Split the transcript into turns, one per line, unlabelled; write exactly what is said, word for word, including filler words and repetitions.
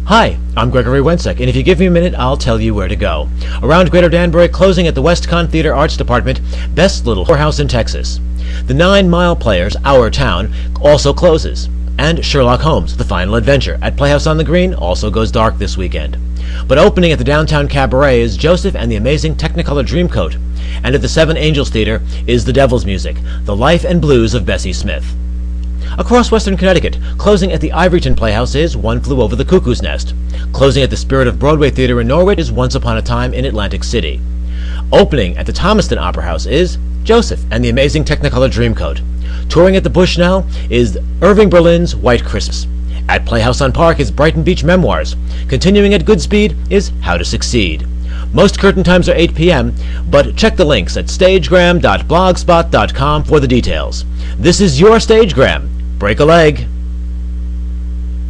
Hi, I'm Gregory Wensek, and if you give me a minute, I'll tell you where to go. Around Greater Danbury, closing at the WestCon Theater Arts Department, best little whorehouse in Texas. The Nine Mile Players, Our Town, also closes. And Sherlock Holmes, The Final Adventure, at Playhouse on the Green, also goes dark this weekend. But opening at the Downtown Cabaret is Joseph and the Amazing Technicolor Dreamcoat. And at the Seven Angels Theater is The Devil's Music, The Life and Blues of Bessie Smith. Across Western Connecticut, closing at the Ivoryton Playhouse is One Flew Over the Cuckoo's Nest. Closing at the Spirit of Broadway Theater in Norwich is Once Upon a Time in Atlantic City. Opening at the Thomaston Opera House is Joseph and the Amazing Technicolor Dreamcoat. Touring at the Bushnell is Irving Berlin's White Christmas. At Playhouse on Park is Brighton Beach Memoirs. Continuing at Goodspeed is How to Succeed. Most curtain times are eight p.m., but check the links at stagegram dot blogspot dot com for the details. This is your Stagegram. Break a leg.